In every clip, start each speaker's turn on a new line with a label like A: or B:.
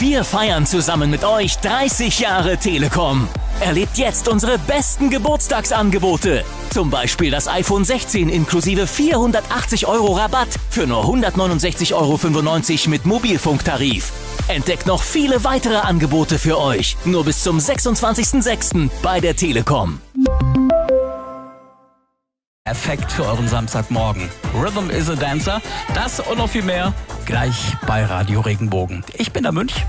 A: Wir feiern zusammen mit euch 30 Jahre Telekom. Erlebt jetzt unsere besten Geburtstagsangebote. Zum Beispiel das iPhone 16 inklusive 480 € Rabatt für nur 169,95 € mit Mobilfunktarif. Entdeckt noch viele weitere Angebote für euch. Nur bis zum 26.06. bei der Telekom.
B: Effekt für euren Samstagmorgen. Rhythm is a Dancer. Das und noch viel mehr gleich bei Radio Regenbogen. Ich bin der Münch.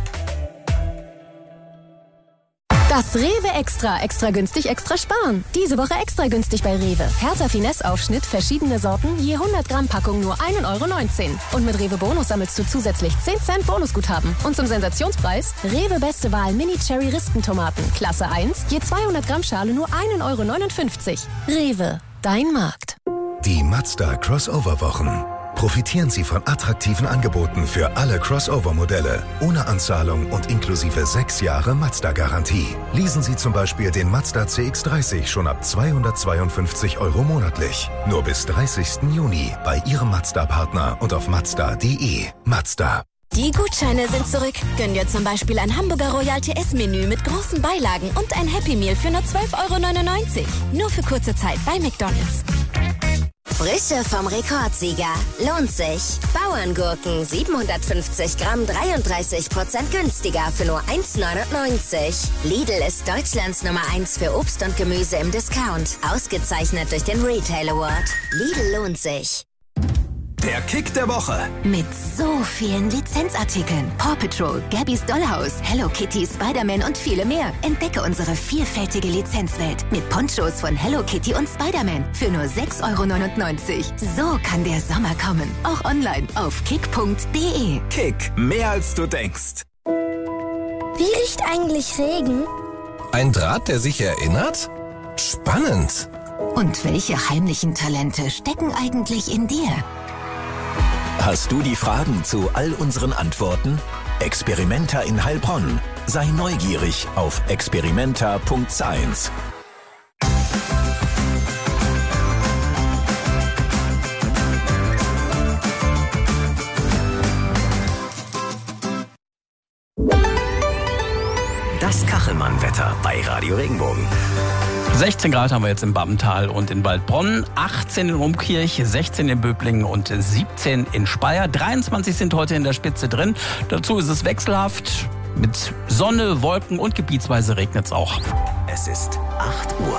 C: Das Rewe Extra günstig, extra sparen. Diese Woche extra günstig bei Rewe. Hertha Finesse Aufschnitt, verschiedene Sorten, je 100 Gramm Packung nur 1,19 €. Und mit Rewe Bonus sammelst du zusätzlich 10 Cent Bonusguthaben. Und zum Sensationspreis, Rewe Beste Wahl Mini Cherry Rispentomaten, Klasse 1, je 200 Gramm Schale nur 1,59 €. Rewe, dein Markt.
D: Die Mazda Crossover-Wochen. Profitieren Sie von attraktiven Angeboten für alle Crossover-Modelle, ohne Anzahlung und inklusive 6 Jahre Mazda-Garantie. Leasen Sie zum Beispiel den Mazda CX-30 schon ab 252 € monatlich. Nur bis 30. Juni bei Ihrem Mazda-Partner und auf mazda.de. Mazda.
E: Die Gutscheine sind zurück. Gönn dir zum Beispiel ein Hamburger Royal TS-Menü mit großen Beilagen und ein Happy Meal für nur 12,99 €. Nur für kurze Zeit bei McDonald's.
F: Frische vom Rekordsieger. Lohnt sich. Bauerngurken 750 Gramm 33% günstiger für nur 1,99 €. Lidl ist Deutschlands Nummer 1 für Obst und Gemüse im Discount. Ausgezeichnet durch den Retail Award. Lidl lohnt sich.
G: Der Kick der Woche.
E: Mit so vielen Lizenzartikeln. Paw Patrol, Gabby's Dollhouse, Hello Kitty, Spider-Man und viele mehr. Entdecke unsere vielfältige Lizenzwelt mit Ponchos von Hello Kitty und Spider-Man für nur 6,99 €. So kann der Sommer kommen. Auch online auf kick.de.
G: Kick, mehr als du denkst.
H: Wie riecht eigentlich Regen?
I: Ein Draht, der sich erinnert? Spannend.
E: Und welche heimlichen Talente stecken eigentlich in dir?
J: Hast du die Fragen zu all unseren Antworten? Experimenta in Heilbronn. Sei neugierig auf experimenta.science.
A: Das Kachelmann-Wetter bei Radio Regenbogen.
B: 16 Grad haben wir jetzt im Babbental und in Waldbronn, 18 in Rumkirch, 16 in Böblingen und 17 in Speyer. 23 sind heute in der Spitze drin. Dazu ist es wechselhaft mit Sonne, Wolken und gebietsweise regnet es auch.
A: Es ist 8 Uhr.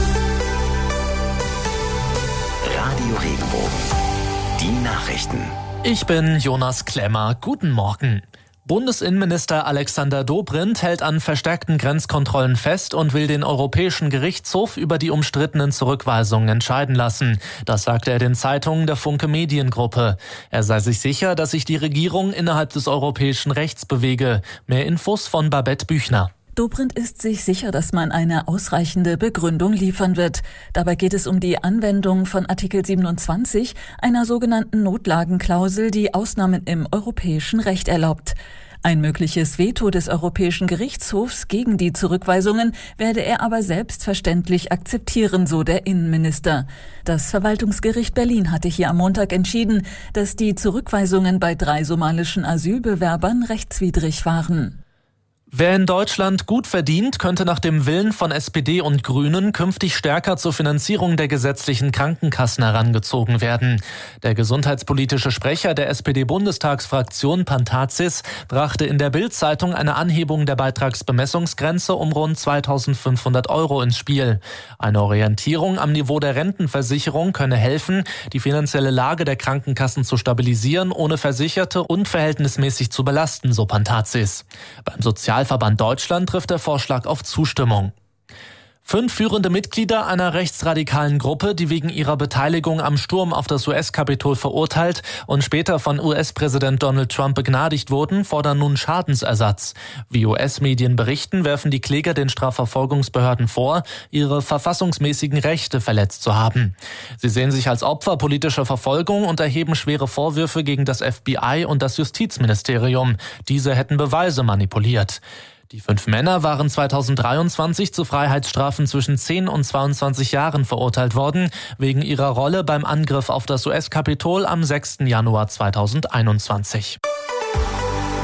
A: Radio Regenbogen. Die Nachrichten.
K: Ich bin Jonas Klemmer. Guten Morgen. Bundesinnenminister Alexander Dobrindt hält an verstärkten Grenzkontrollen fest und will den Europäischen Gerichtshof über die umstrittenen Zurückweisungen entscheiden lassen. Das sagte er den Zeitungen der Funke Mediengruppe. Er sei sich sicher, dass sich die Regierung innerhalb des europäischen Rechts bewege. Mehr Infos von Babette Büchner.
L: Dobrindt ist sich sicher, dass man eine ausreichende Begründung liefern wird. Dabei geht es um die Anwendung von Artikel 27, einer sogenannten Notlagenklausel, die Ausnahmen im europäischen Recht erlaubt. Ein mögliches Veto des Europäischen Gerichtshofs gegen die Zurückweisungen werde er aber selbstverständlich akzeptieren, so der Innenminister. Das Verwaltungsgericht Berlin hatte hier am Montag entschieden, dass die Zurückweisungen bei 3 somalischen Asylbewerbern rechtswidrig waren.
K: Wer in Deutschland gut verdient, könnte nach dem Willen von SPD und Grünen künftig stärker zur Finanzierung der gesetzlichen Krankenkassen herangezogen werden. Der gesundheitspolitische Sprecher der SPD-Bundestagsfraktion Pantazis brachte in der Bild-Zeitung eine Anhebung der Beitragsbemessungsgrenze um rund 2.500 € ins Spiel. Eine Orientierung am Niveau der Rentenversicherung könne helfen, die finanzielle Lage der Krankenkassen zu stabilisieren, ohne Versicherte unverhältnismäßig zu belasten, so Pantazis. Beim Sozialverband Deutschland trifft der Vorschlag auf Zustimmung. 5 führende Mitglieder einer rechtsradikalen Gruppe, die wegen ihrer Beteiligung am Sturm auf das US-Kapitol verurteilt und später von US-Präsident Donald Trump begnadigt wurden, fordern nun Schadensersatz. Wie US-Medien berichten, werfen die Kläger den Strafverfolgungsbehörden vor, ihre verfassungsmäßigen Rechte verletzt zu haben. Sie sehen sich als Opfer politischer Verfolgung und erheben schwere Vorwürfe gegen das FBI und das Justizministerium. Diese hätten Beweise manipuliert. Die 5 Männer waren 2023 zu Freiheitsstrafen zwischen 10 und 22 Jahren verurteilt worden, wegen ihrer Rolle beim Angriff auf das US-Kapitol am 6. Januar 2021.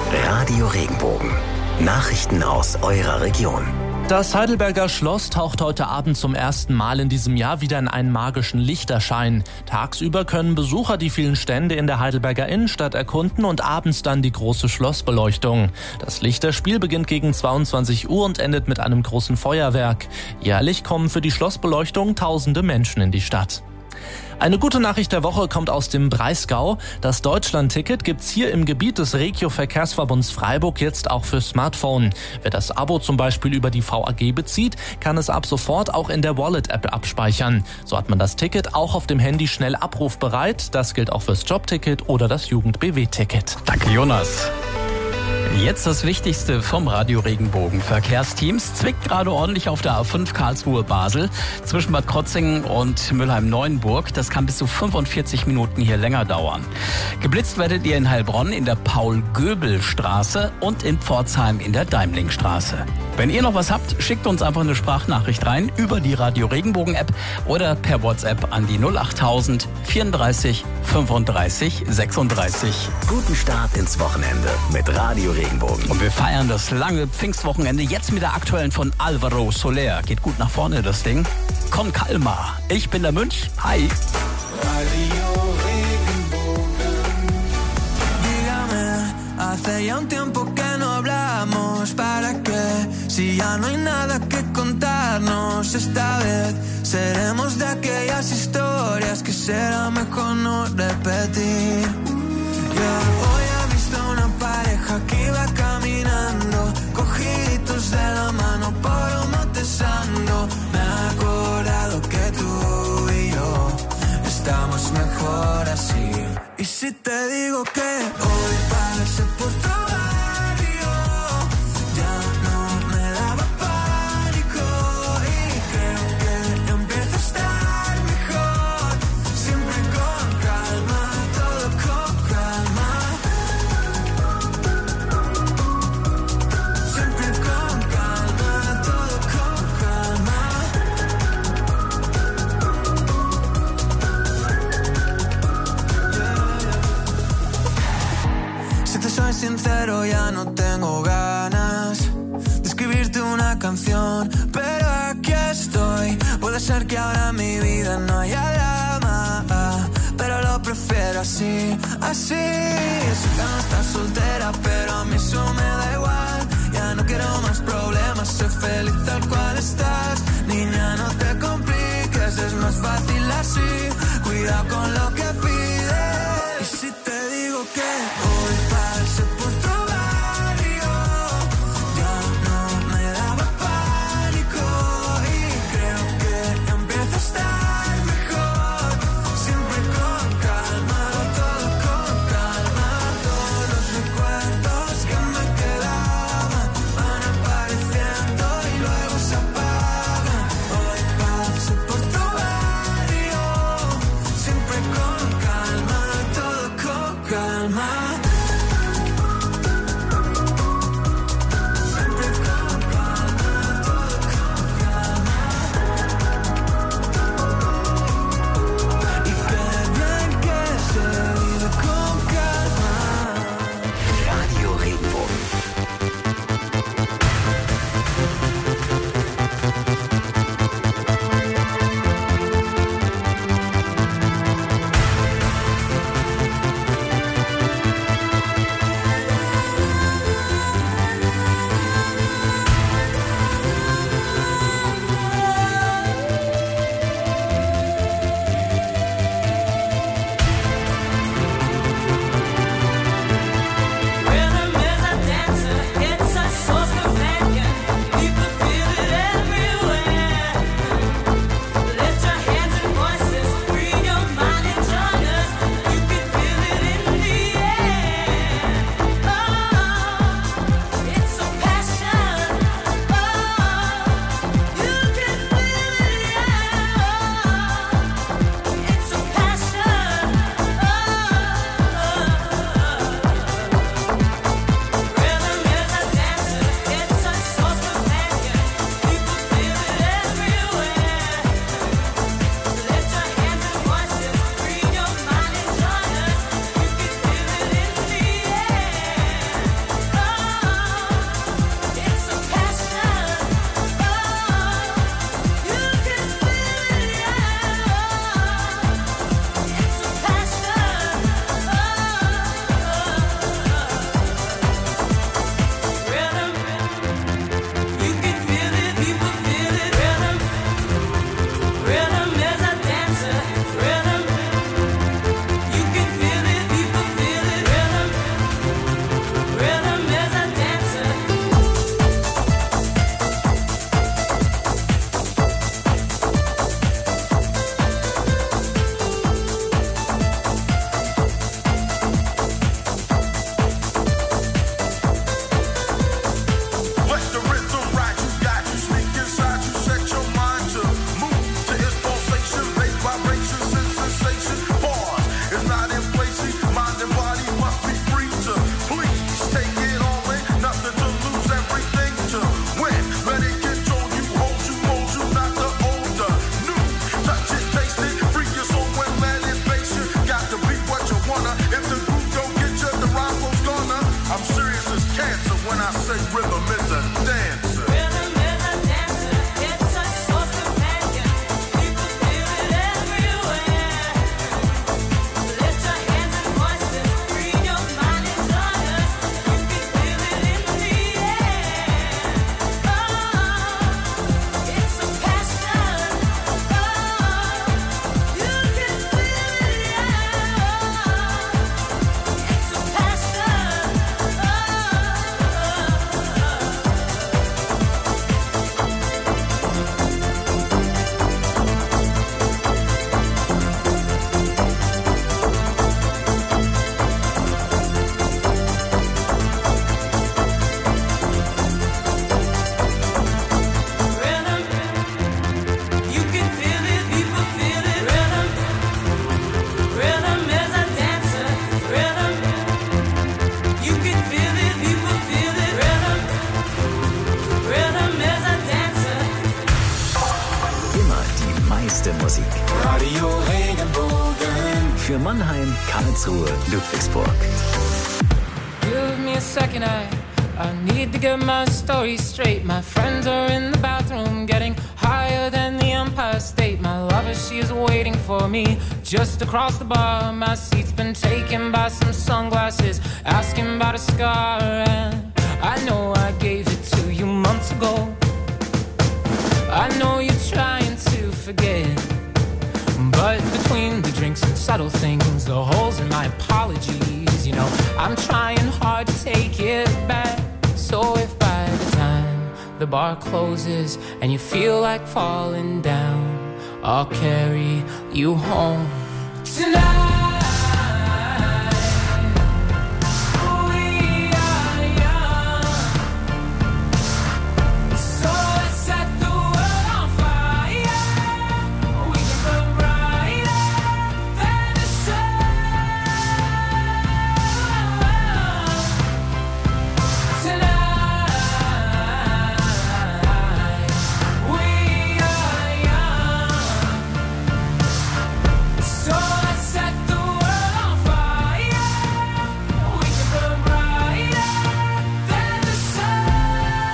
J: Radio Regenbogen. Nachrichten aus eurer Region.
K: Das Heidelberger Schloss taucht heute Abend zum ersten Mal in diesem Jahr wieder in einen magischen Lichterschein. Tagsüber können Besucher die vielen Stände in der Heidelberger Innenstadt erkunden und abends dann die große Schlossbeleuchtung. Das Lichterspiel beginnt gegen 22 Uhr und endet mit einem großen Feuerwerk. Jährlich kommen für die Schlossbeleuchtung tausende Menschen in die Stadt. Eine gute Nachricht der Woche kommt aus dem Breisgau. Das Deutschland-Ticket gibt's hier im Gebiet des Regio-Verkehrsverbunds Freiburg jetzt auch für Smartphone. Wer das Abo zum Beispiel über die VAG bezieht, kann es ab sofort auch in der Wallet-App abspeichern. So hat man das Ticket auch auf dem Handy schnell abrufbereit. Das gilt auch fürs Jobticket oder das Jugend-BW-Ticket.
B: Danke, Jonas. Jetzt das Wichtigste vom Radio Regenbogen. Verkehrsteams zwickt gerade ordentlich auf der A5 Karlsruhe-Basel zwischen Bad Krotzingen und Mülheim-Neuenburg. Das kann bis zu 45 Minuten hier länger dauern. Geblitzt werdet ihr in Heilbronn in der Paul-Göbel-Straße und in Pforzheim in der Deimlingstraße. Wenn ihr noch was habt, schickt uns einfach eine Sprachnachricht rein über die Radio Regenbogen-App oder per WhatsApp an die 08000 34 35 36.
J: Guten Start ins Wochenende mit Radio Regenbogen.
B: Und wir feiern das lange Pfingstwochenende jetzt mit der aktuellen von Alvaro Soler. Geht gut nach vorne, das Ding. Con calma. Ich bin der Münch. Hi.
M: Radio Regenbogen. Dígame, hace ya un tiempo que no hablamos. ¿Para qué? Si ya no hay nada que contarnos. Esta vez seremos de aquellas historias que será mejor no repetir. Hoy he visto una pareja que iba caminando, cogiditos de la mano por un Montesano. Me he acordado que tú y yo estamos mejor así. Y si te digo que hoy pasé por tu barrio, ya no me daba pánico y creo que empiezo a estar mejor. Siempre con calma, todo con calma. Siempre con calma, todo con calma. Si te soy sincero, ya no tengo ganas de escribirte una canción, pero aquí estoy. Puede ser que ahora en mi vida no haya drama, pero lo prefiero así, así. Sé que no estás soltera, pero a mí eso me da igual. Ya no quiero más problemas, sé feliz tal cual estás. Niña, no te compliques, es más fácil así. Cuidado con lo que pides. Y si te digo que hoy pasé por tu barrio, ya no me daba pánico y creo que empiezo a estar mejor. Siempre con calma, todo con calma. Todos los recuerdos que me quedaban van apareciendo y luego se apagan. Hoy pasé por tu barrio,
N: I say rhythm is a dancer.
M: Rhythm is a dancer, it's a source companion. People feel it everywhere. Lift your hands and voices, free your mind and join us. You can feel it in the air. Oh, it's a passion. Oh, you can feel it, yeah. It's a passion. Rhythm, you can feel it, people feel it. Rhythm is a dancer. Rhythm, you can feel it, people feel it. Rhythm is a dancer.
J: Immer die meiste Musik.
M: Radio Regenbogen.
J: Für Mannheim, Karlsruhe, Ludwigsburg.
M: Give me a second, I need to get my story straight. My friends are in the bathroom, getting higher than the Empire State. My lover, she is waiting for me just across the bar. My seat's been taken by some sunglasses, asking about a scar. And I know I gave it to you months ago. I know you're trying to forget, but between the drinks and subtle things, the holes in my apologies, you know, I'm trying hard to take it back. So if by the time the bar closes and you feel like falling down, I'll carry you home tonight. We are young, so let's set the world on fire. We can burn brighter than the sun tonight. We are young, so let's set the world on fire. We can burn brighter than the sun.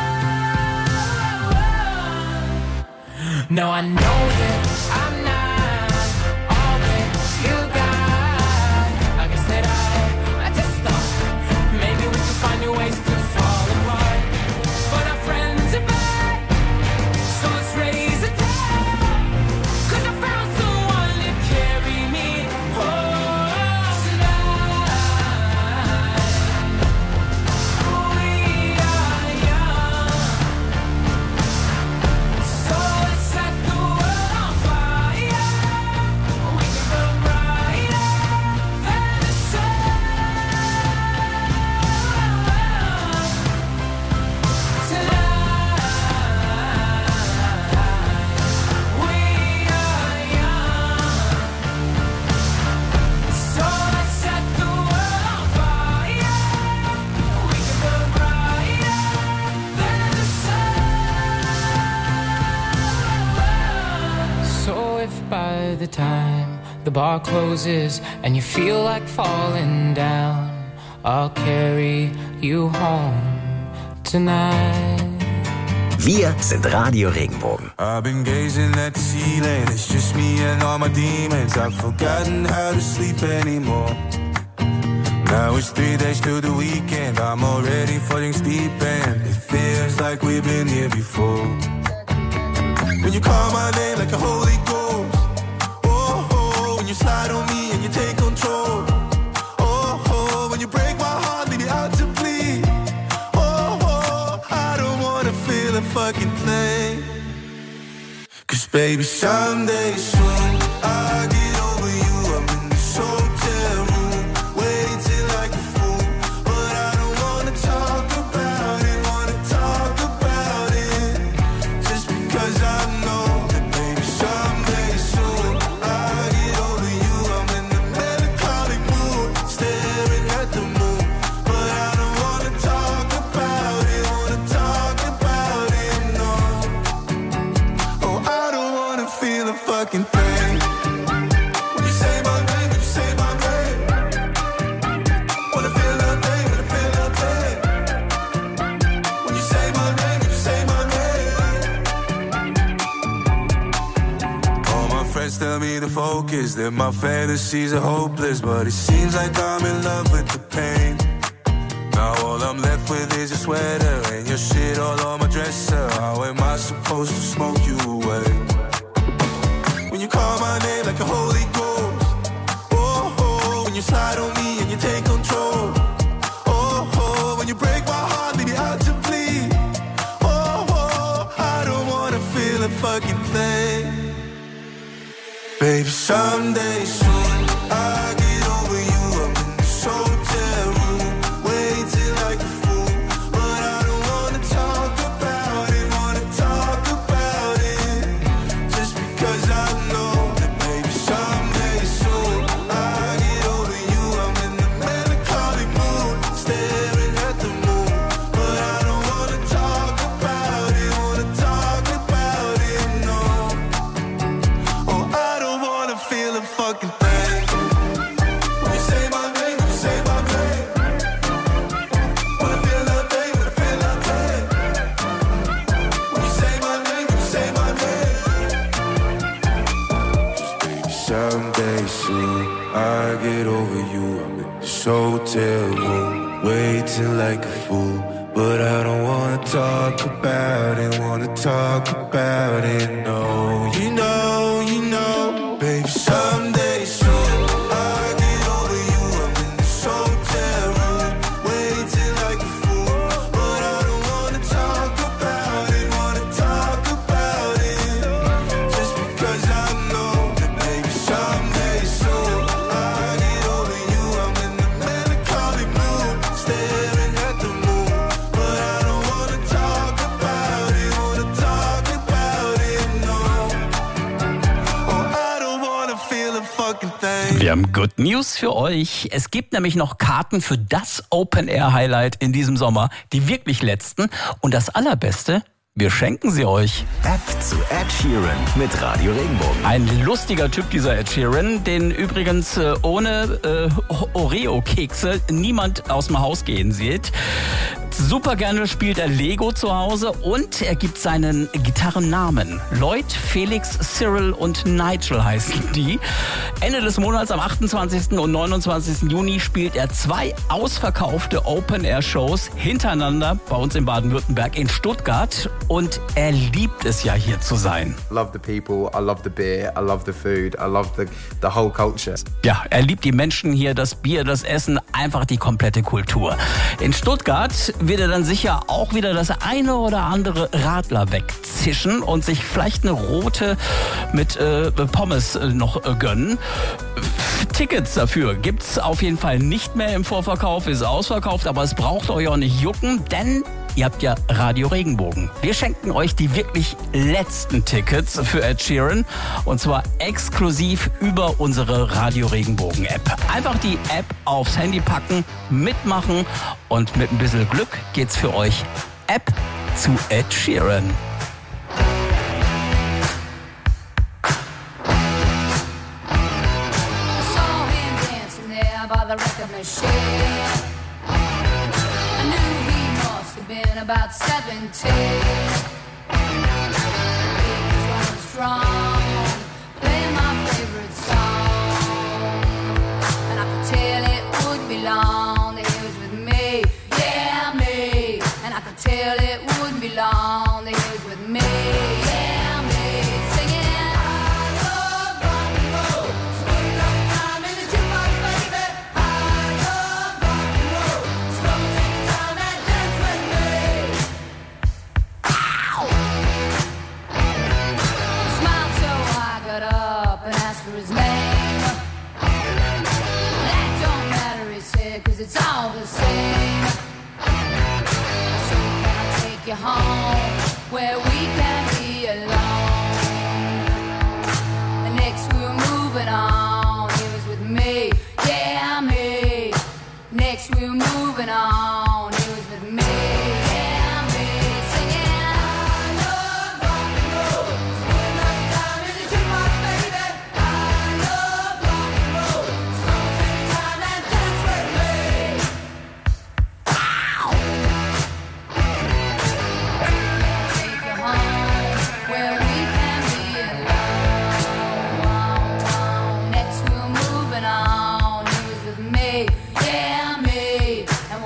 M: No, I know that I'm not all that you got. I guess that I just thought maybe we could find new ways to fall apart. But our friends are back, so let's raise a toast. 'Cause I found someone to carry me home tonight. We are young, so let's set the world on fire. We can burn brighter than the sun tonight. We are young, so let's set the world on fire. We can burn brighter than the sun. So if by the time the bar closes and you feel like falling down, I'll carry you home tonight.
J: Wir sind Radio Regenbogen.
O: I've been gazing at the ceiling. It's just me and all my demons. I've forgotten how to sleep anymore. Now it's 3 days till the weekend. I'm already falling deep and it feels like we've been here before. When you call my name like a Holy Ghost, oh, oh, when you slide on me and you take control, oh, oh, when you break my heart, leave me out to bleed, oh, oh, I don't wanna feel a fucking thing. 'Cause baby, someday soon I'll get over you. I'm in this hotel room, waiting till like a fool, but I don't wanna talk about it, just because I know that maybe someday soon I'll get over you. I'm in the melancholic mood, staring at the moon, but I don't wanna talk about it, no. Oh, I don't wanna feel a fucking thing. focus, that my fantasies are hopeless. But it seems like I'm in love with the pain. Now all I'm left with is your sweater and your shit all on my dresser. How am I supposed to smoke you away? When you call my name like a Holy Ghost, oh, oh, when you slide on me and you take control, oh, oh, when you break my heart, leave me out to bleed, oh, oh, I don't wanna feel a fucking thing. Baby, someday soon I get over you. I'm in this hotel room, waiting like a fool, but I don't wanna talk about it, just because I know that maybe someday soon I get over you. I'm in the melancholy mood, staring at the moon, but I don't wanna talk about it, no. Oh, I don't wanna feel a fucking thing. When you say my name, when you say my name, wanna feel nothing, wanna feel nothing. When you say my name, when you say my name, just baby, someday soon I get over you. I'm in this hotel room, waiting like a fool, but I don't wanna talk about it, no. You know, baby, someday soon I get over you. I'm in this hotel room, waiting like a fool, but I don't wanna talk about it, just because I know that maybe someday soon I get over you. I'm in the melancholy mood, staring at the moon, but I don't wanna talk about it, no. Oh, I don't wanna feel a fucking thing.
B: Wir haben Good News für euch. Es gibt nämlich noch Karten für das Open-Air-Highlight in diesem Sommer. Die wirklich letzten. Und das Allerbeste, wir schenken sie euch.
J: App zu Ed Sheeran mit Radio Regenbogen.
B: Ein lustiger Typ, dieser Ed Sheeran, den übrigens ohne Oreo-Kekse niemand aus dem Haus gehen sieht. Super gerne spielt er Lego zu Hause und er gibt seinen Gitarrennamen. Lloyd, Felix, Cyril und Nigel heißen die. Ende des Monats am 28. und 29. Juni spielt er 2 ausverkaufte Open-Air-Shows hintereinander bei uns in Baden-Württemberg in Stuttgart und er liebt es ja hier zu sein.
P: I love the people, I love the beer, I love the food, I love the whole culture.
B: Ja, er liebt die Menschen hier, das Bier, das Essen, einfach die komplette Kultur. In Stuttgart wird er dann sicher auch wieder das eine oder andere Radler wegzischen und sich vielleicht eine rote mit Pommes noch gönnen. Tickets dafür gibt's auf jeden Fall nicht mehr im Vorverkauf, ist ausverkauft, aber es braucht euch auch nicht jucken, denn ihr habt ja Radio Regenbogen. Wir schenken euch die wirklich letzten Tickets für Ed Sheeran und zwar exklusiv über unsere Radio Regenbogen App. Einfach die App aufs Handy packen, mitmachen und mit ein bisschen Glück geht's für euch App zu Ed Sheeran.
Q: About 17, he was strong, playing my favorite song, and I could tell it wouldn't be long that he was with me, yeah me, and I could tell it wouldn't be long that he was with me, yeah me, singing. I love rock and roll, so put another time in the jukebox, baby. I love rock and roll, so come take your time and dance with me. It's all the same. So can I take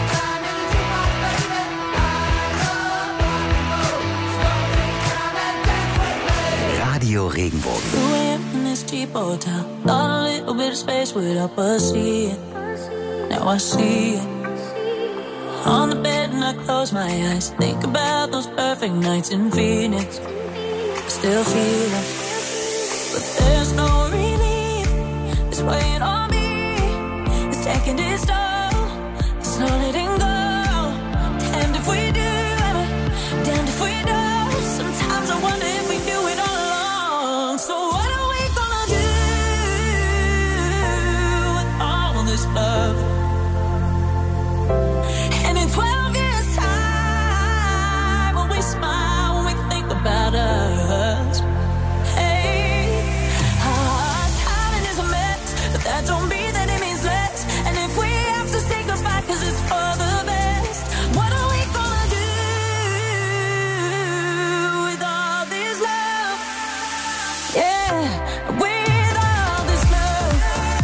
R: Radio Regenbogen.
S: 2 a.m. in this cheap hotel. Thought a little bit of space would help us see it. Now I see it. On the bed and I close my eyes. Think about those perfect nights in Phoenix. Still feel it. But there's no relief. It's weighing on me. It's taking its toll. It's not letting go. Damned if we do. Damned if we don't. Sometimes I wonder if we do it all along. So what are we gonna do with all this love? And in 12 years' time, when we smile, when we think about us, hey, our timing is a mess, but that don't mean that it means less. And if we have to say goodbye 'cause it's for the best, what are we gonna do with all this love? Yeah, with all this love.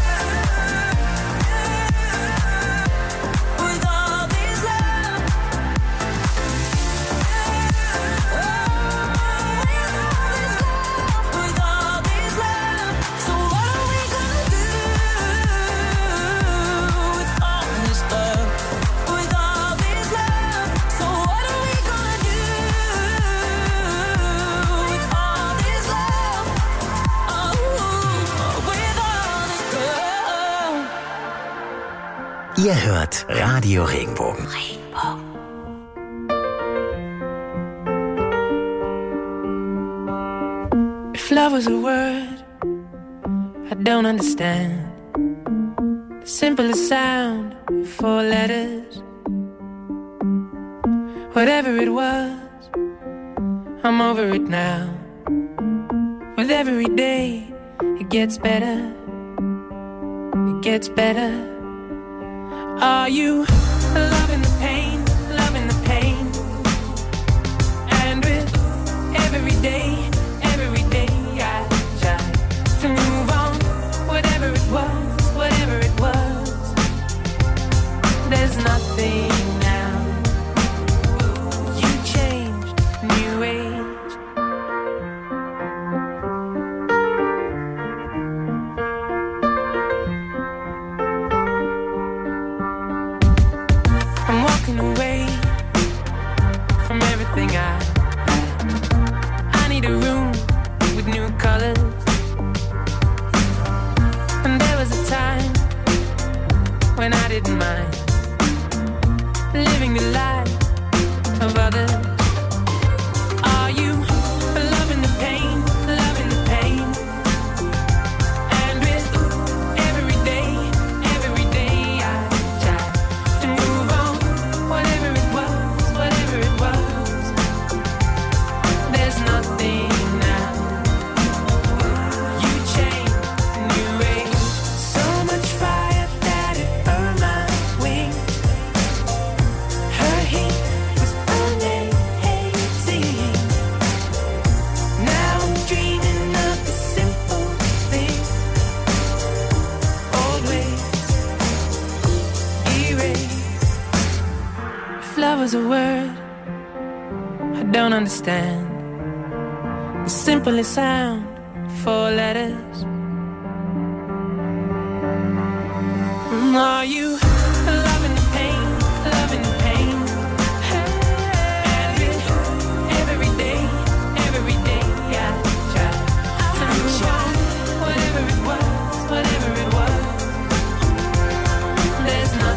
S: With all this love. With all this love. So what are we gonna do with all this love? With all this love. So what are we gonna do with all this love? Oh, with all this love.
R: Ihr hört Radio Regenbogen.
T: If love was a word I don't understand, the simplest sound, 4 letters. Whatever it was, I'm over it now. With every day, it gets better. It gets better. Are you loving the pain, loving the pain? And with every day I try to move on. Whatever it was, there's nothing now. You changed, new age. I'm walking away from everything I need a room with new colors. And there was a time when I didn't mind living the life of others. Are you loving the pain, loving the pain? And with every day I try to move on. Whatever it was, there's nothing now. You changed, new age. So much fire that it burned my wings. Her heat was amazing. Now I'm dreaming of the simple things. Old ways erased. If love was a word I don't understand, the simplest sound, 4 letters. Are you loving the pain, loving the pain? And with every day I try to move on. Whatever it was, there's nothing.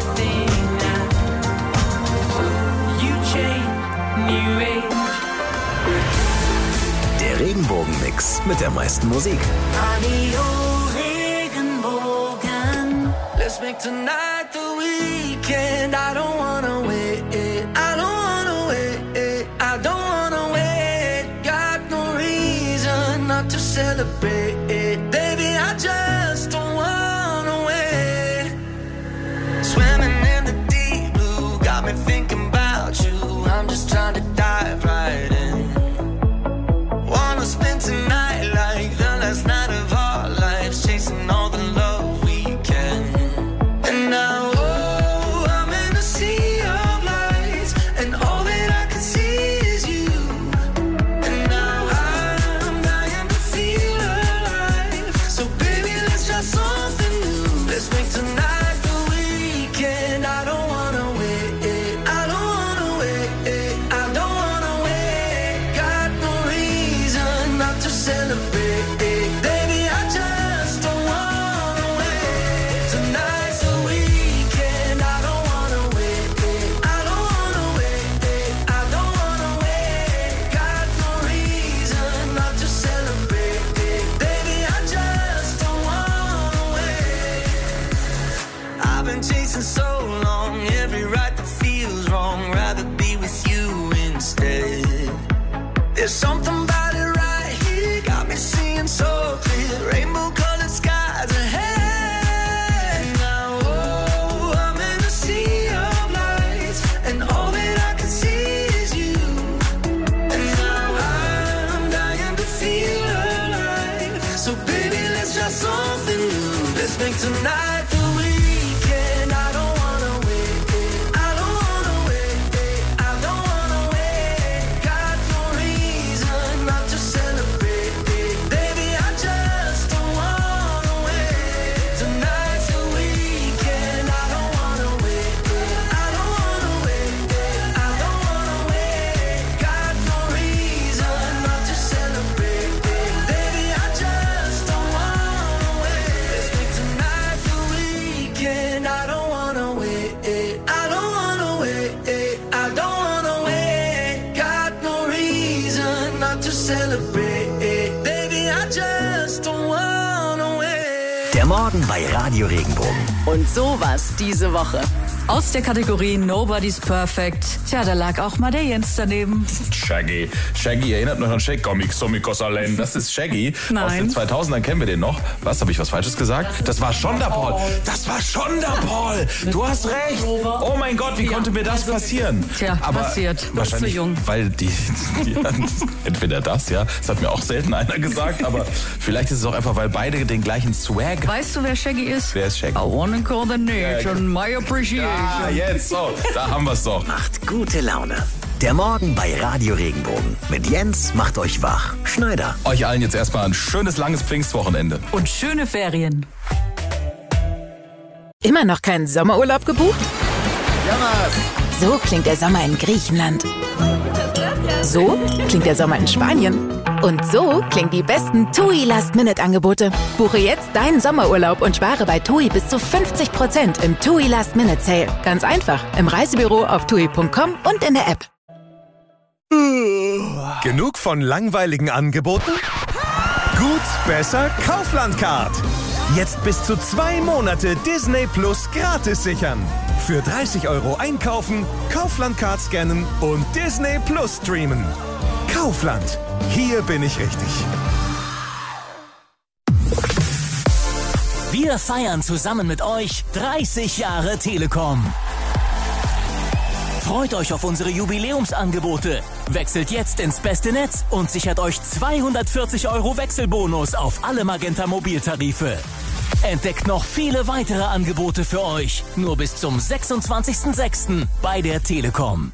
R: mit der meisten Musik.
S: Radio Regenbogen.
M: Let's make tonight the weekend. I don't wanna wait. I don't wanna wait. I don't wanna wait. Got no reason not to celebrate. Baby, I just don't wanna wait. Swimming in the deep blue got me thinking about you. I'm just trying to dive right in. Wanna spend tonight like the last night of our lives, chasing all the love we can. And now, oh, I'm in a sea of lights, and all that I can see is you. And now I'm dying to feel alive. So baby, let's try something new. Let's make tonight the weekend. I don't wanna wait. I don't wanna wait. I don't wanna wait. Got no reason not to celebrate. Baby, I just don't wanna wait. Tonight's the weekend. I don't wanna wait. I don't wanna wait. I don't wanna wait. Got no reason not to celebrate. Baby, I just don't wanna wait. I've been chasing so long, every right that feels wrong. Rather be with you instead. There's something about it right here, got me seeing so clear. Rainbow-colored skies ahead. Now, oh, I'm in a sea of lights, and all that I can see is you. And now I'm dying to feel alive. So baby, let's try something new. Let's make tonight the weekend. I don't wanna wait. I don't wanna wait. I don't wanna wait. Got no reason not to celebrate. Baby, I just don't wanna wait. Tonight's the weekend. I don't wanna wait. I don't wanna wait. I don't wanna wait. Got no reason not to celebrate. Baby, I just don't wanna wait. Let's make tonight the weekend. I don't wanna wait. I don't wanna wait. I don't wanna wait. Got no reason not to celebrate. Baby, I just don't wanna wait.
R: Der Morgen bei Radio Regenbogen.
L: Und sowas diese Woche. Aus der Kategorie Nobody's Perfect. Tja, da lag auch mal der Jens daneben.
U: Shaggy. Shaggy erinnert mich an Shaggy Comics, Alain. Das ist Shaggy.
L: Nein.
U: Aus den 2000ern kennen wir den noch. Was, habe ich was Falsches gesagt? Das war Shonda Paul. Das war Shonda Paul. Du hast recht. Oh mein Gott, wie konnte mir das passieren?
L: Tja,
U: Aber
L: passiert. Du bist zu
U: wahrscheinlich,
L: jung.
U: weil die entweder das, ja. Das hat mir auch selten einer gesagt. Aber vielleicht ist es auch einfach, weil beide den gleichen Swag.
L: Weißt du, wer Shaggy ist?
U: Wer ist Shaggy?
L: I wanna call the nation, my appreciation.
U: Ah, jetzt so. Da haben wir es doch.
R: Macht gute Laune. Der Morgen bei Radio Regenbogen. Mit Jens macht euch wach. Schneider.
U: Euch allen jetzt erstmal ein schönes, langes Pfingstwochenende.
L: Und schöne Ferien.
V: Immer noch keinen Sommerurlaub gebucht? So klingt der Sommer in Griechenland. So klingt der Sommer in Spanien. Und so klingen die besten TUI Last-Minute-Angebote. Buche jetzt deinen Sommerurlaub und spare bei TUI bis zu 50% im TUI Last-Minute-Sale. Ganz einfach im Reisebüro auf TUI.com und in der App.
W: Genug von langweiligen Angeboten? Gut, besser, Kaufland-Card. Jetzt bis zu 2 Monate Disney Plus gratis sichern. Für 30 € einkaufen, Kaufland-Card scannen und Disney Plus streamen. Kaufland. Hier bin ich richtig.
A: Wir feiern zusammen mit euch 30 Jahre Telekom. Freut euch auf unsere Jubiläumsangebote. Wechselt jetzt ins beste Netz und sichert euch 240 € Wechselbonus auf alle Magenta Mobiltarife. Entdeckt noch viele weitere Angebote für euch. Nur bis zum 26.06. bei der Telekom.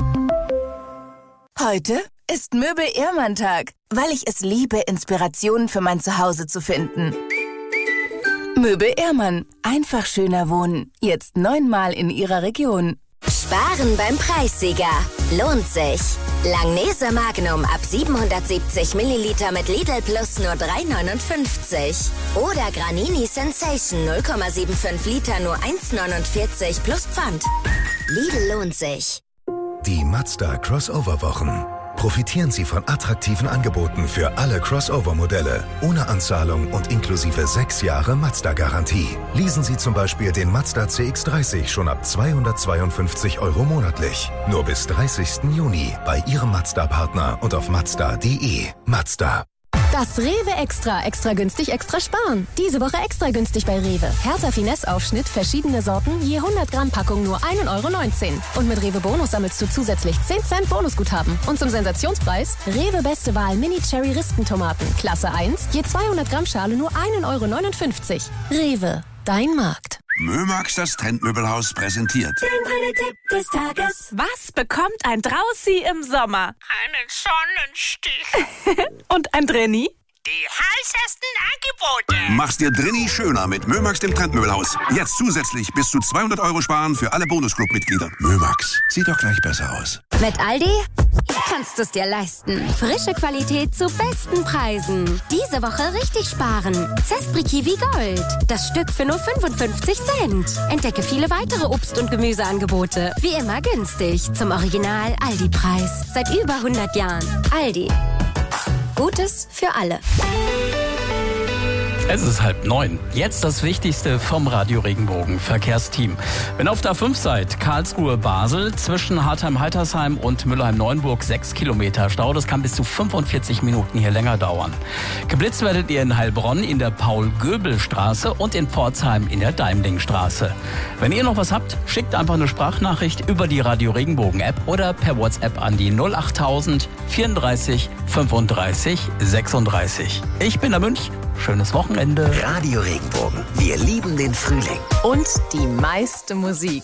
V: Heute ist Möbel-Ehrmann-Tag, weil ich es liebe, Inspirationen für mein Zuhause zu finden. Möbel-Ehrmann. Einfach schöner wohnen. Jetzt 9-mal in Ihrer Region.
F: Sparen beim Preissieger. Lohnt sich. Langnese Magnum ab 770 Milliliter mit Lidl Plus nur 3,59. Oder Granini Sensation 0,75 Liter nur 1,49 plus Pfand. Lidl lohnt sich.
D: Die Mazda Crossover-Wochen. Profitieren Sie von attraktiven Angeboten für alle Crossover-Modelle. Ohne Anzahlung und inklusive 6 Jahre Mazda-Garantie. Leasen Sie zum Beispiel den Mazda CX-30 schon ab 252 € monatlich. Nur bis 30. Juni bei Ihrem Mazda-Partner und auf mazda.de. Mazda.
C: Das Rewe Extra. Extra günstig, extra sparen. Diese Woche extra günstig bei Rewe. Hertha Finesse-Aufschnitt, verschiedene Sorten, je 100 Gramm Packung nur 1,19 €. Und mit Rewe Bonus sammelst du zusätzlich 10 Cent Bonusguthaben. Und zum Sensationspreis, Rewe Beste Wahl Mini-Cherry-Rispentomaten. Klasse 1, je 200 Gramm Schale nur 1,59 €. Rewe, dein Markt.
G: Mömax, das Trendmöbelhaus, präsentiert.
H: Der Tipp des Tages.
X: Was bekommt ein Draußi im Sommer?
H: Einen Sonnenstich.
X: Und ein Drenni?
H: Die heißesten Angebote.
G: Mach's dir drinni schöner mit Mömax, dem Trendmöbelhaus. Jetzt zusätzlich bis zu 200 € sparen für alle Bonusclub-Mitglieder. Mömax, sieht doch gleich besser aus.
F: Mit Aldi kannst du es dir leisten. Frische Qualität zu besten Preisen. Diese Woche richtig sparen. Zespri Kiwi Gold. Das Stück für nur 55 Cent. Entdecke viele weitere Obst- und Gemüseangebote. Wie immer günstig. Zum Original Aldi-Preis. Seit über 100 Jahren. Aldi. Gutes für alle.
B: Es ist 8:30. Jetzt das Wichtigste vom Radio Regenbogen Verkehrsteam. Wenn ihr auf der A5 seid, Karlsruhe-Basel, zwischen Hartheim-Heitersheim und Mülheim-Neuenburg 6 Kilometer Stau. Das kann bis zu 45 Minuten hier länger dauern. Geblitzt werdet ihr in Heilbronn in der Paul-Göbel-Straße und in Pforzheim in der Deimling-Straße. Wenn ihr noch was habt, schickt einfach eine Sprachnachricht über die Radio Regenbogen-App oder per WhatsApp an die 08000 34 35 36. Ich bin der Münch. Schönes Wochenende.
R: Radio Regenbogen. Wir lieben den Frühling.
V: Und die meiste Musik.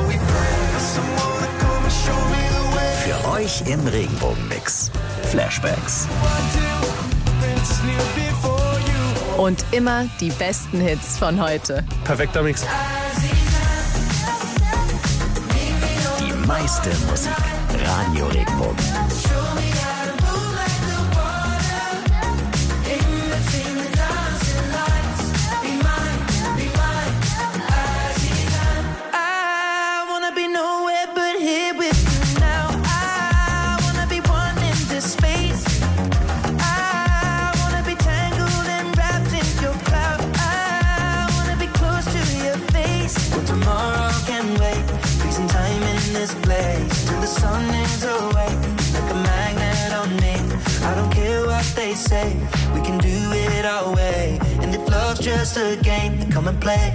R: Für euch im Regenbogenmix. Flashbacks.
V: Und immer die besten Hits von heute.
Y: Perfekter Mix.
R: Die meiste Musik. Radio Regenbogen.
M: Say we can do it our way, and if love's just a game, then come and play.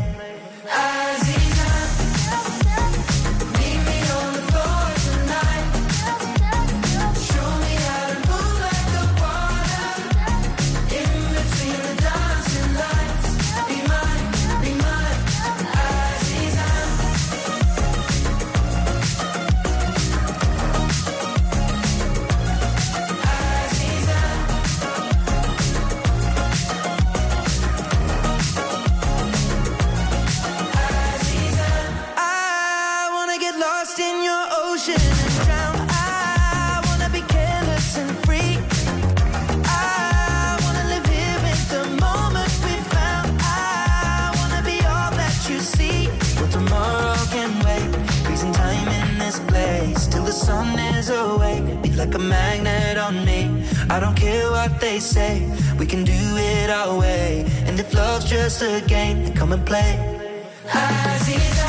M: Like a magnet on me. I don't care what they say, we can do it our way. And if love's just a game, then come and play. Aziza,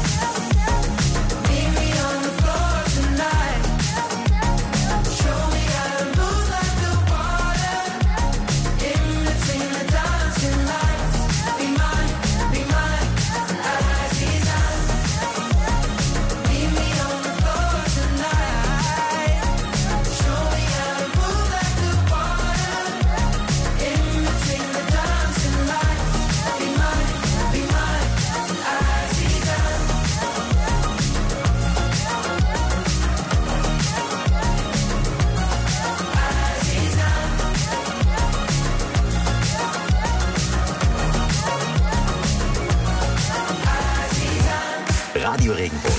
M: meet me on the floor tonight. Show me how to move like the water. In between the dancing lights. Be mine, Aziza. Meet me on the floor tonight.
R: Radio Regenbogen.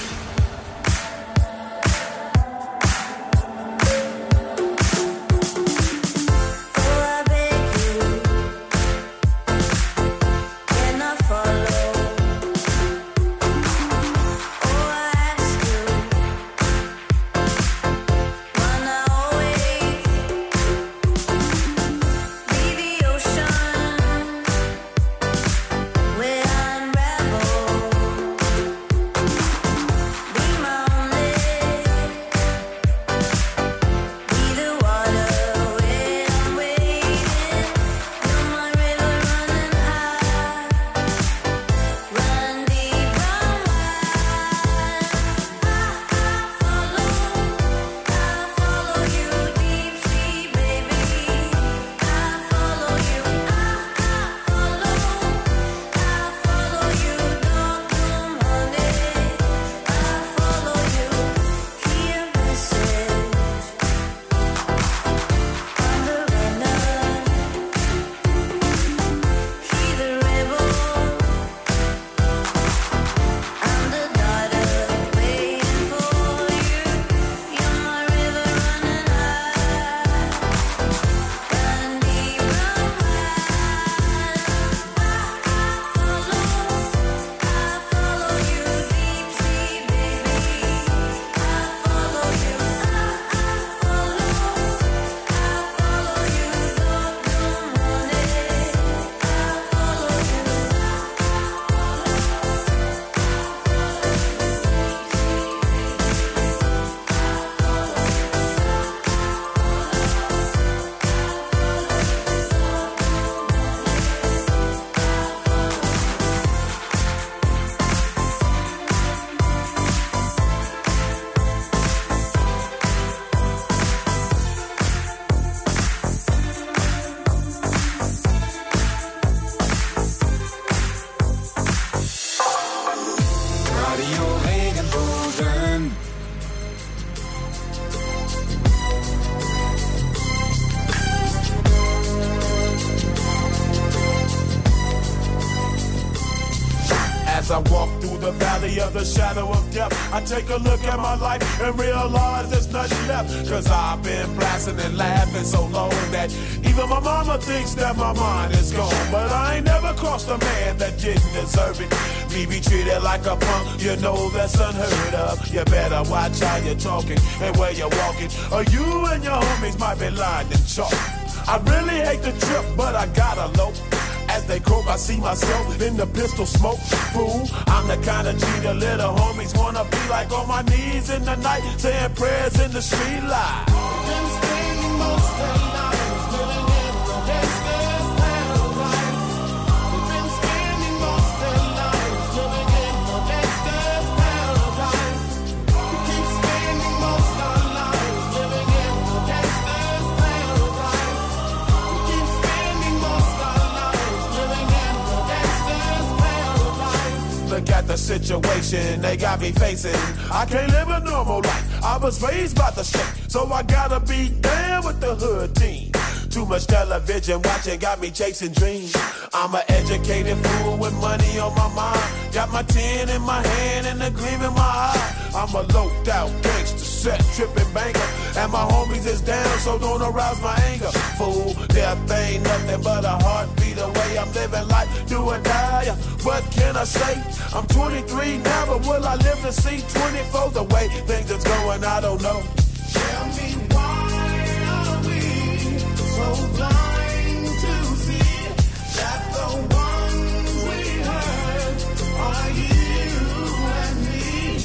E: valley of the shadow of death, I take a look at my life and realize there's nothing left. Cause I've been blasting and laughing so long that even my mama thinks that my mind is gone. But I ain't never crossed a man that didn't deserve it. Me be treated like a punk, you know that's unheard of. You better watch how you're talking and where you're walking, or you and your homies might be lined in chalk. I really hate the trip, but I gotta low. As they croak, I see myself in the pistol smoke. Fool, I'm the kind of G the little homies wanna be like, on my knees in the night, saying prayers in the street light. Been spending most of their lives living in the gangster's paradise. They've been spending most of their lives living in the gangster's paradise. We keep spending most of our lives living in the gangster's paradise. We keep spending most of our lives living in the gangster's paradise. Look at the situation they got me facing. I can't live a normal life. I was raised by the state, so I gotta be down with the hood team. Too much television watching got me chasing dreams. I'm an educated fool with money on my mind. Got my 10 in my hand and a gleam in my eye. I'm a loped out gangster, set tripping banker, and my homies is down, so don't arouse my anger. Fool, death ain't nothing but a heartbeat away. I'm living life, do or die. What can I say? I'm 23 now, but will I live to see 24? The way things is going, I don't know. Tell me why are we so blind to see that the ones we hurt are you and me?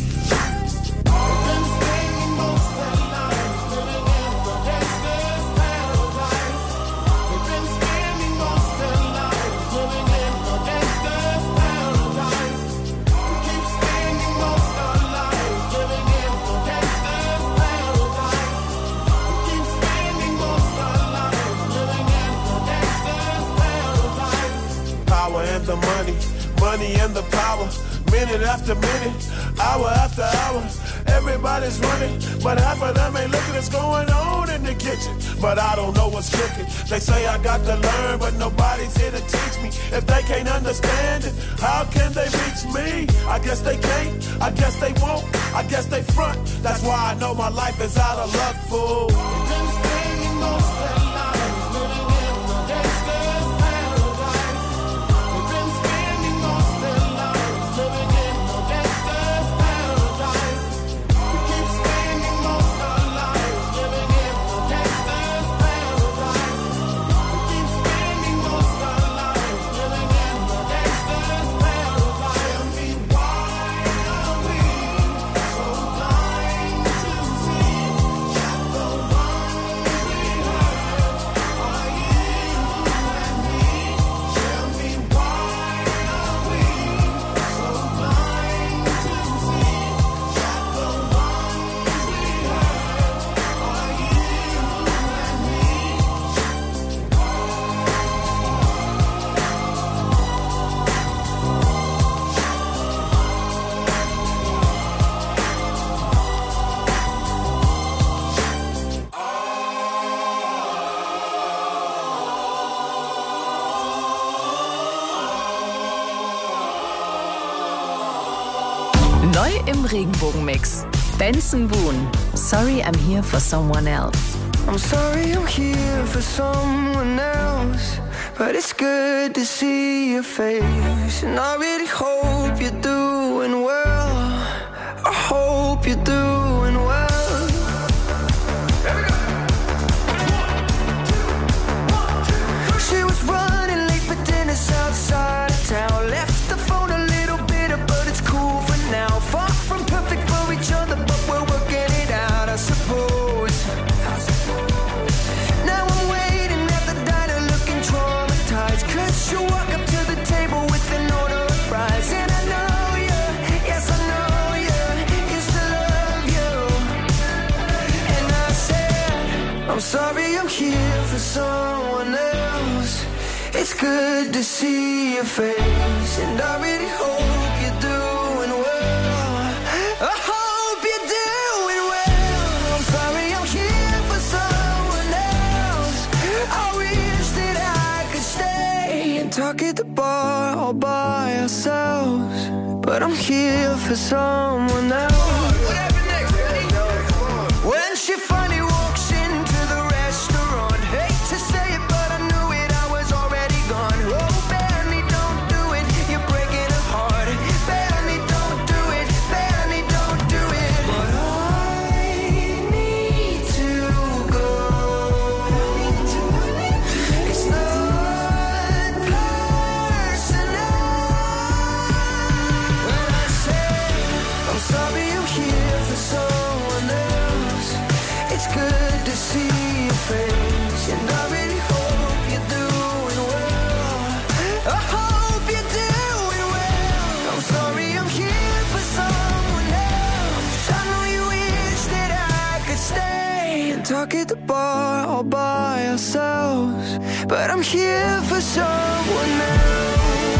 E: We've been spending most of our lives living in the gangster's paradise. We've been spending most of our lives living in the gangster's paradise. We keep spending most of our lives living in the gangster's paradise. We keep spending most of our lives living in the gangster's paradise. Power and the money, money and the power. Minute after minute, hour after hour, everybody's running, but half of them ain't looking what's going on in the kitchen. But I don't know what's cooking. They say I got to learn, but nobody's here to teach me. If they can't understand it, how can they reach me? I guess they can't, I guess they won't, I guess they front. That's why I know my life is out of luck, fool. We've been spending most of our lives living in the gangster's paradise. We've been spending most of our lives living in the gangster's paradise. We keep spending most of our lives living in the gangster's paradise. We keep spending most of our lives living in the gangster's paradise. Tell me why are we so blind to see that the ones we hurt are you and me? Tell me why are we so blind to see that the ones we hurt are you and me?
V: Neu im Regenbogenmix. Benson Boone. Sorry I'm here for someone else.
M: I'm sorry I'm here for someone else, but it's good to see your face. And I really hope you're doing well. I hope you're doing well. She was running late for dinner outside of town. Left the phone a little bitter, but it's cool for now. Far from perfect for each other, but we're working it out, I suppose. Now I'm waiting at the diner looking traumatized, 'cause she walk up to the table with an order of fries. And I know you, yes I know you, used to love you. And I said, I'm sorry I'm here for someone else. It's good to see your face, and I really hope you're doing well. I hope you're doing well. I'm sorry I'm here for someone else. I wish that I could stay and talk at the bar all by ourselves, but but I'm here for someone else. When she finally walks into the restaurant, hate to say it, but I knew it, I was already gone. Oh, Benny, don't do it, you're breaking her heart. Benny, don't do it, Benny, don't do it. But I need to go. It's not personal. When I say I'm sorry, I'm here for someone else. It's good to see your face, and I really hope you're doing well. I hope you're doing well. I'm sorry, I'm here for someone else. I know you wish that I could stay and talk at the bar all by ourselves, but I'm here for someone else.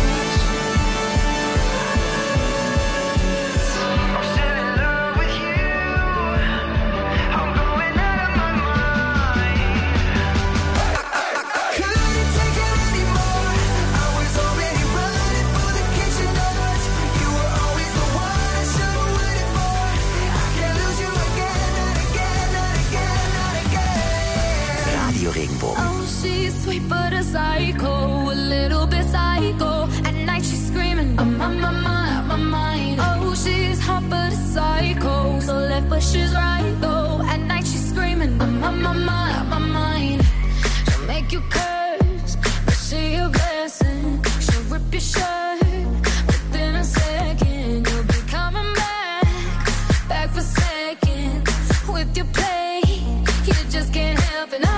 M: I'm still in love with you. I'm going out of my mind. I couldn't take it anymore. I was already running for the kitchen doors. You were always the one I should have waited for. I can't lose you again, not again, not again, not again.
R: Radio Regenbogen.
Q: Oh, she's sweet but a psycho, a little bit psycho. At night she's screaming, I'm on my mind. Oh, she's hot but a psycho, so left but she's right though. At night she's screaming, I'm on my mind. She'll make you curse, but she a blessing. She'll rip your shirt within a second. You'll be coming back for seconds with your play. You just can't help it.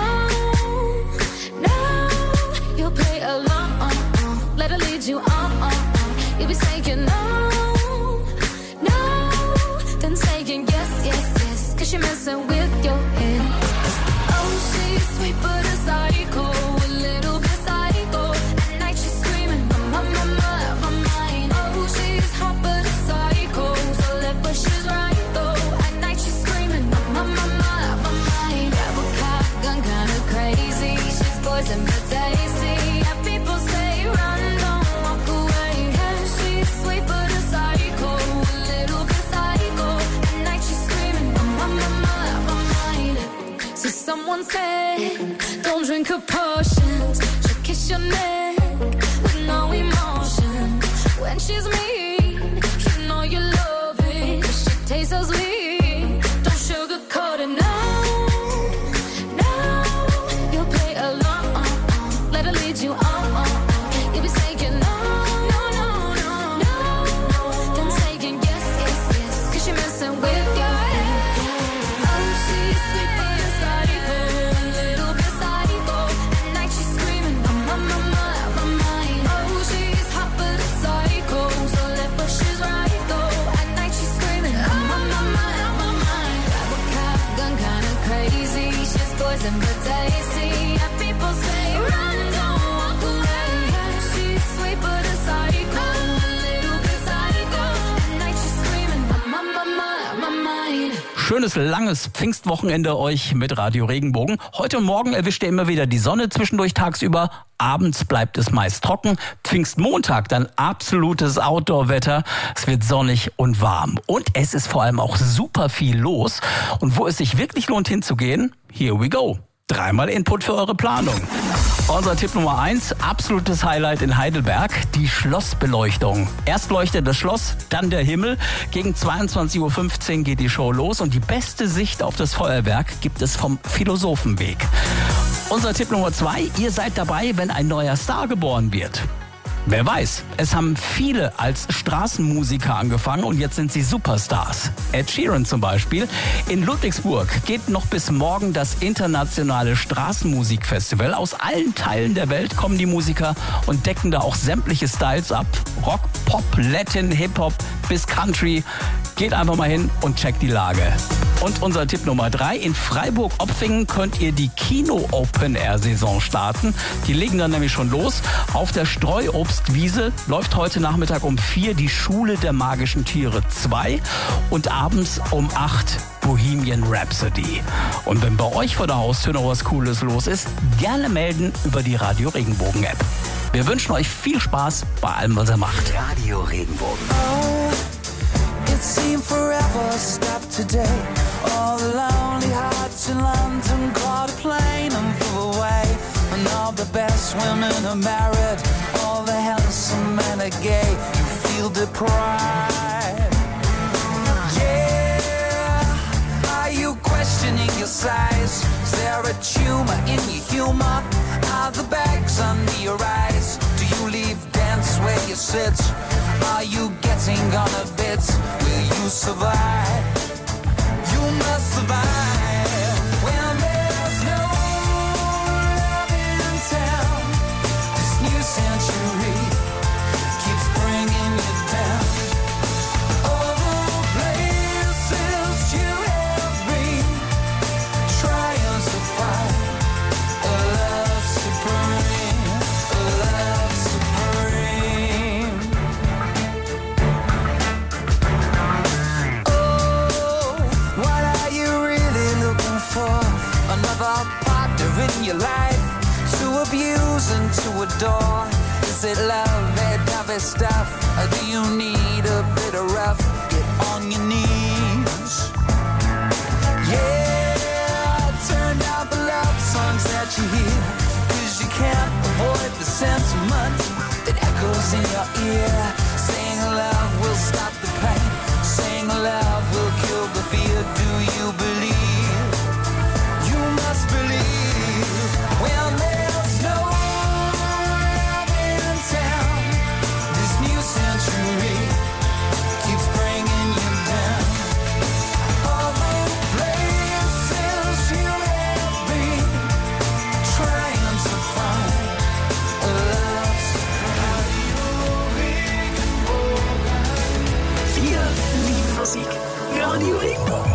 Q: No, you'll play along. Let her lead you on. You'll be saying no, then saying yes, 'cause you're messing with your head. Oh, she's sweet but a psycho, a little bit psycho. At night she's screaming, my mind. Oh, she's hot but a psycho, so left but she's right though. At night she's screaming, my mind. Grab a cop gun, kinda crazy. She's poison but tasty. Yeah, people say run, don't walk away. Yeah, she's sweet but a psycho, a little bit psycho. At night she's screaming, my mind. So someone said, don't drink her potions. She'll kiss your neck with no emotion. When she's mean, you know you love it. She tastes so sweet, don't sugarcoat it. No, you'll play along. Let her lead you on. You'll be saying no, then saying yes, 'cause you're messing with your head. Oh, she's sweet but a psycho, a little bit psycho. At night she's screaming, my mind. Oh, she's hot but a psycho, so left but she's right though. At night she's screaming, my mind. Grab a cop gun, kinda crazy. She's poison but tasty. Yeah, people say run, don't walk away. Yeah, she's sweet but a psycho, a little bit psycho. At night she's screaming, my mind.
B: Schönes, langes Pfingstwochenende euch mit Radio Regenbogen. Heute und morgen erwischt ihr immer wieder die Sonne zwischendurch tagsüber. Abends bleibt es meist trocken. Pfingstmontag dann absolutes Outdoor-Wetter. Es wird sonnig und warm. Und es ist vor allem auch super viel los. Und wo es sich wirklich lohnt hinzugehen, here we go. 3-mal Input für eure Planung. Unser Tipp Nummer 1, absolutes Highlight in Heidelberg, die Schlossbeleuchtung. Erst leuchtet das Schloss, dann der Himmel. Gegen 22:15 Uhr geht die Show los und die beste Sicht auf das Feuerwerk gibt es vom Philosophenweg. Unser Tipp Nummer 2, ihr seid dabei, wenn ein neuer Star geboren wird. Wer weiß, es haben viele als Straßenmusiker angefangen und jetzt sind sie Superstars. Ed Sheeran zum Beispiel. In Ludwigsburg geht noch bis morgen das internationale Straßenmusikfestival. Aus allen Teilen der Welt kommen die Musiker und decken da auch sämtliche Styles ab. Rock, Pop, Latin, Hip-Hop bis Country. Geht einfach mal hin und checkt die Lage. Und unser Tipp Nummer 3, in Freiburg-Opfingen könnt ihr die Kino-Open-Air-Saison starten. Die legen dann nämlich schon los. Auf der Streuobstwiese läuft heute Nachmittag um 4 die Schule der magischen Tiere 2 und abends um 8 Bohemian Rhapsody. Und wenn bei euch vor der Haustür noch was Cooles los ist, gerne melden über die Radio Regenbogen App. Wir wünschen euch viel Spaß bei allem, was ihr macht.
R: Radio Regenbogen.
M: Oh, that seemed forever stopped today. All the lonely hearts in London caught a plane and flew away. And all the best women are married, all the handsome men are gay. You feel deprived. Yeah, are you questioning your size? Is there a tumor in your humor? Are the bags under your eyes? Do you leave dance where you sit? Are you getting on a bit? Will you survive? You must survive when there's no love in town. This new century keeps bringing you down. All the places you have been, trying to find a love supreme, a love supreme. Oh, what are you really looking for? Another partner in your life to abuse and to adore? Is it love, that heavy stuff? Or do you need a bit of rough? Get on your knees. Yeah, turn down the love songs that you hear, 'cause you can't avoid the sentiment that echoes in your ear. Saying love will stop the pain, saying love will kill the fear. Do you believe? You must believe when there's no love in town. This new century keeps bringing you down. All the places you have been, trying to find a love
J: Wir lieben Musik. Radio Regenbogen.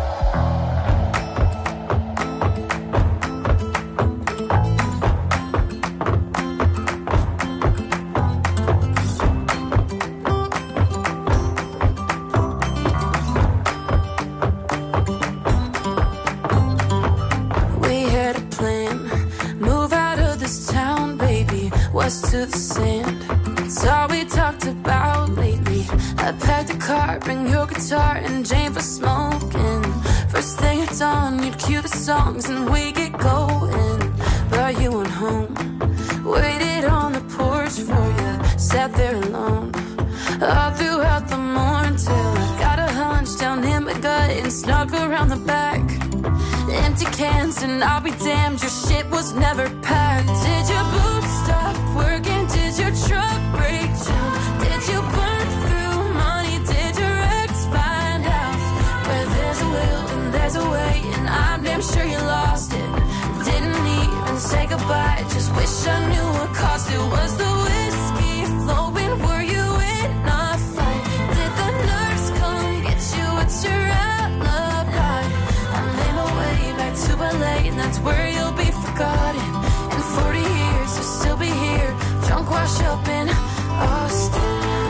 S: We had a plan, move out of this town, baby, west to the sand. It's all we talked about lately. I packed a car, bring your guitar and Jane for smoking. First thing at dawn, you'd cue the songs and we get going. But you went home, waited on the porch for you, sat there alone all throughout the morning till I got a hunch down in my gut and snuck around the back. Empty cans and I'll be damned, your shit was never packed. Did your boots stop working? Did your truck break down? Did you burn through money? Did your ex find out? Where there's a will and there's a way, and I'm damn sure you lost it. Didn't even say goodbye, just wish I knew what cost it. Was the whiskey flowing? Were you in a fight? Did the nurse come get you? What's your alibi? I made my way back to LA, and that's where you'll be forgotten. In 40 years, you'll still be here, drunk, wash up in Austin.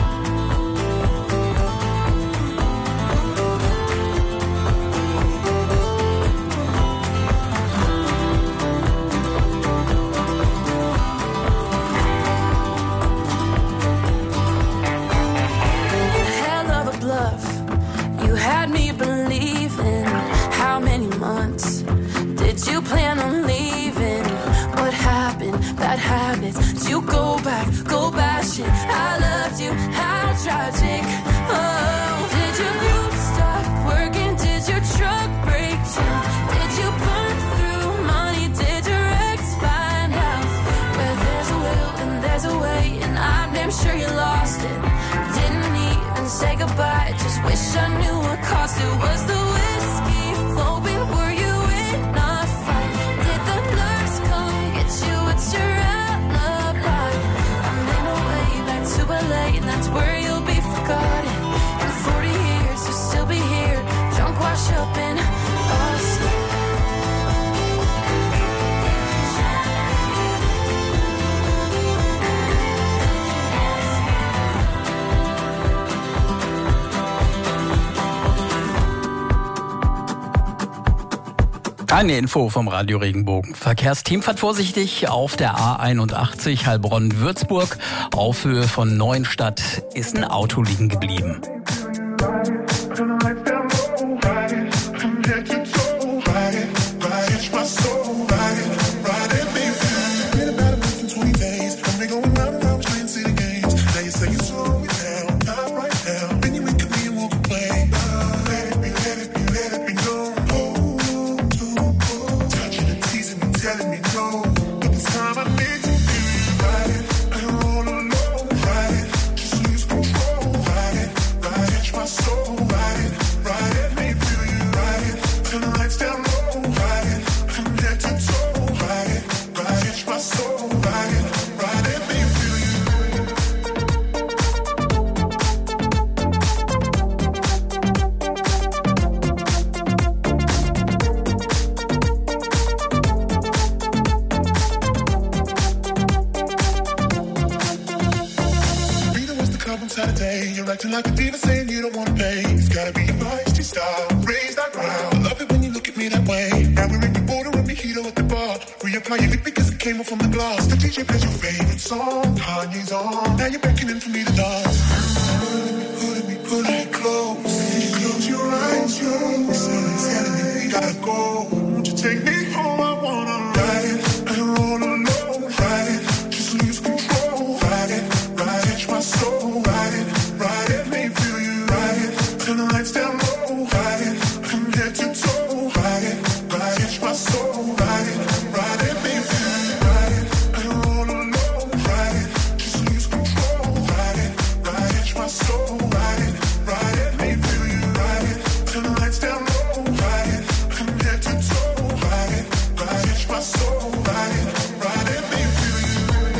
S: Hell of a bluff, you had me believing. How many months did you plan on leaving? What happened? Bad habits. Did you go bashing? I loved you. How tragic. Oh, did your group stop working? Did your truck break down? Did you burn through money? Did your ex find out? Where there's a will and there's a way, and I'm damn sure you lost it. Didn't even say goodbye, just wish I knew what cost it. Was the whiskey flowing? Were you in a fight? Did the nurse come get you? What's your alibi? I made my way back to LA, and that's where you'll be forgotten. In 40 years, you'll still be here, drunk, wash up in Austin.
B: Eine Info vom Radio Regenbogen. Verkehrsteam fährt vorsichtig auf der A81 Heilbronn-Würzburg. Auf Höhe von Neuenstadt ist ein Auto liegen geblieben.
E: Acting like a diva saying you don't wanna pay. It's gotta be your feisty style. Raise that ground. I love it when you look at me that way. Now we're in the border and mojito at the bar. Reapply your lip because it came off from the glass. The DJ plays your favorite song. Kanye's on. Now you're beckoning for me to dance. Pulling me close. Close your eyes, Someone's telling me we gotta go. Won't you take me home? I wanna ride it. I don't wanna alone. Ride it. Just lose control. Ride it. Catch my soul. Ride it. Ride it, make me feel you. Ride it, turn the lights down low. Ride it, from head to toe. Ride it, catch my soul. Ride it, make me feel you. Ride it, I don't wanna know. Ride it, just lose control. Ride it, catch my soul. Ride it, make me feel you. Ride it, turn the lights down low. Ride it, from head to toe. Ride it, catch my soul. Ride it, make me feel you.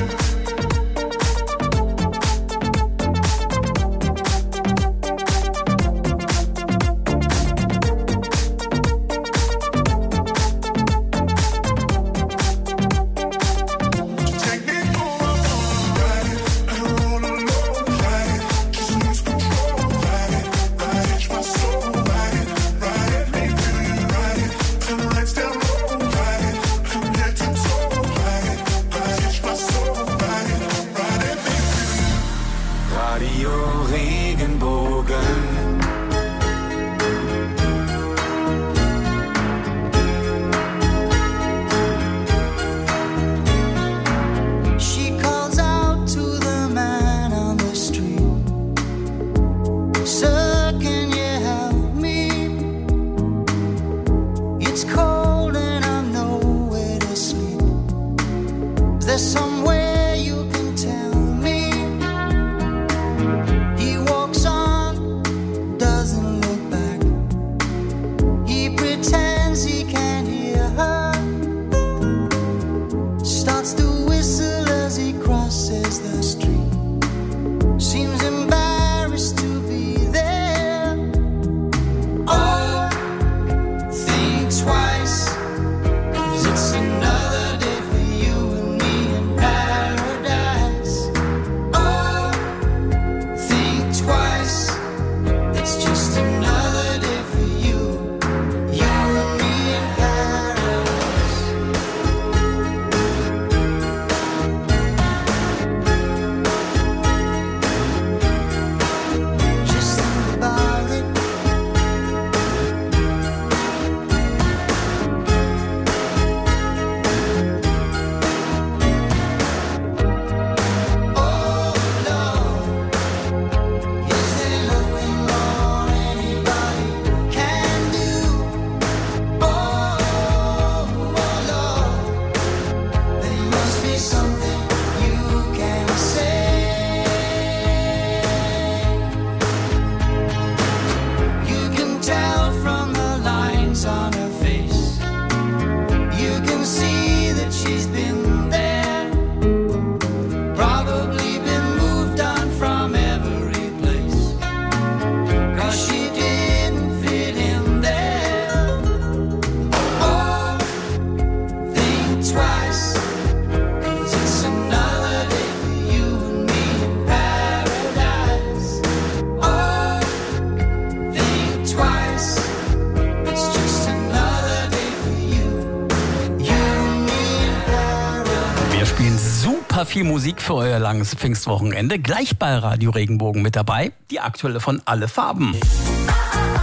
B: Viel Musik für euer langes Pfingstwochenende. Gleich bei Radio Regenbogen mit dabei. Die aktuelle von Alle Farben.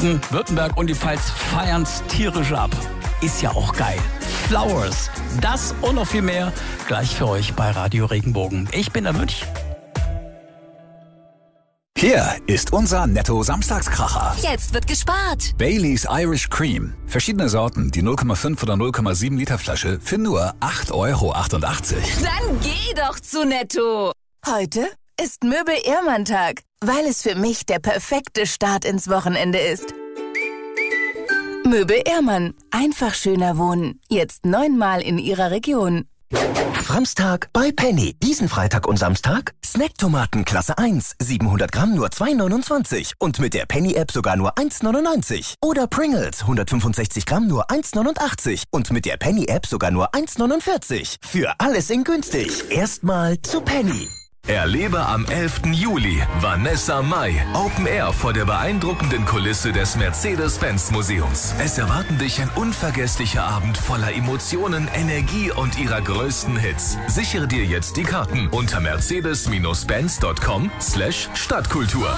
B: Baden-Württemberg und die Pfalz feiern's tierisch ab. Ist ja auch geil. Flowers, das und noch viel mehr gleich für euch bei Radio Regenbogen. Ich bin der Mönch.
I: Hier ist unser Netto-Samstagskracher.
V: Jetzt wird gespart.
I: Baileys Irish Cream. Verschiedene Sorten, die 0,5 oder 0,7 Liter Flasche für nur 8,88 €.
V: Dann geh doch zu Netto. Heute ist Möbel-Ehrmann-Tag, weil es für mich der perfekte Start ins Wochenende ist. Möbel-Ehrmann. Einfach schöner wohnen. Jetzt 9-mal in Ihrer Region.
K: Samstag bei Penny. Diesen Freitag und Samstag Snacktomaten Klasse 1. 700 Gramm nur 2,29. Und mit der Penny-App sogar nur 1,99. Oder Pringles 165 Gramm nur 1,89. Und mit der Penny-App sogar nur 1,49. Für alles in günstig. Erstmal zu Penny.
N: Erlebe am 11. Juli Vanessa Mai Open Air vor der beeindruckenden Kulisse des Mercedes-Benz-Museums. Es erwarten dich ein unvergesslicher Abend voller Emotionen, Energie und ihrer größten Hits. Sichere dir jetzt die Karten unter mercedes-benz.com/Stadtkultur.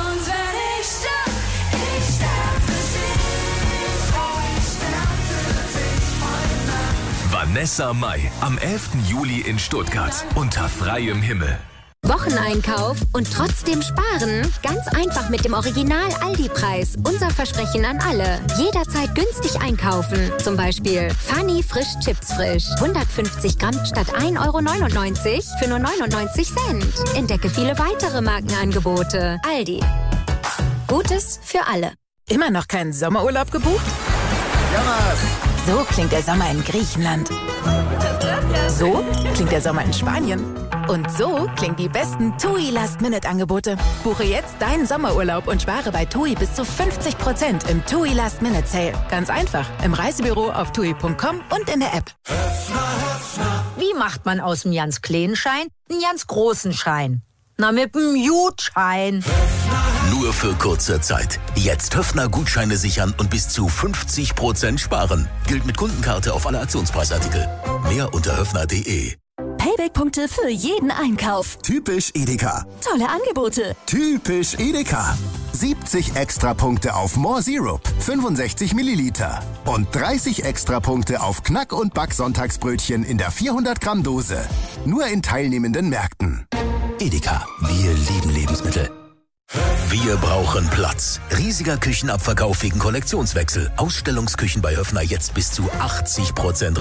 N: Vanessa Mai am 11. Juli in Stuttgart unter freiem Himmel.
F: Wocheneinkauf und trotzdem sparen? Ganz einfach mit dem Original Aldi-Preis. Unser Versprechen an alle. Jederzeit günstig einkaufen. Zum Beispiel Funny Frisch Chips Frisch. 150 Gramm statt 1,99 € für nur 99 Cent. Entdecke viele weitere Markenangebote. Aldi. Gutes für alle.
V: Immer noch keinen Sommerurlaub gebucht? So klingt der Sommer in Griechenland. So klingt der Sommer in Spanien. Und so klingen die besten TUI Last-Minute-Angebote. Buche jetzt deinen Sommerurlaub und spare bei TUI bis zu 50% im TUI Last-Minute-Sale. Ganz einfach. Im Reisebüro auf TUI.com und in der App.
O: Wie macht man aus dem ganz kleinen Schein einen ganz großen Schein? Na, mit dem Jutschein.
N: Nur für kurze Zeit. Jetzt Höfner-Gutscheine sichern und bis zu 50% sparen. Gilt mit Kundenkarte auf alle Aktionspreisartikel. Mehr unter höfner.de.
V: Payback-Punkte für jeden Einkauf.
R: Typisch Edeka.
V: Tolle Angebote.
R: Typisch Edeka. 70 Extrapunkte auf More Syrup, 65 Milliliter. Und 30 Extrapunkte auf Knack- und Back-Sonntagsbrötchen in der 400 Gramm Dose. Nur in teilnehmenden Märkten.
N: Edeka. Wir lieben Lebensmittel. Wir brauchen Platz. Riesiger Küchenabverkauf wegen Kollektionswechsel. Ausstellungsküchen bei Höfner jetzt bis zu 80%